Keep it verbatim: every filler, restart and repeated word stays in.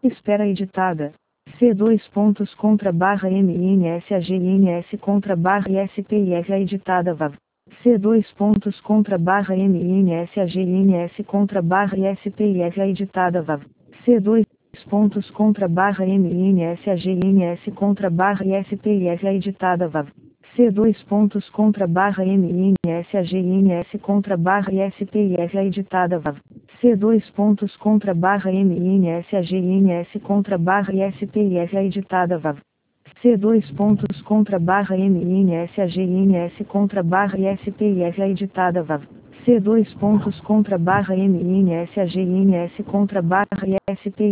Espera editada. C dois pontos contra barra M I N S A G I N S contra barra I S P I F A editada V A V. C dois pontos contra barra M I N S A G I N S contra barra I S P I F A editada V A V. C dois pontos contra barra M I N S A G I N S contra barra I S P I F A editada V A V. C dois pontos contra barra M I N S A G I N S contra barra I S P I F A editada V A V. C dois pontos contra barra M I N S A G I N S contra barra I S P I F A editada V A V. C dois pontos contra barra M I N S A G I N S contra barra I S P I F A editada V A V. C dois pontos contra barra M I N S A G I N S contra barra I S P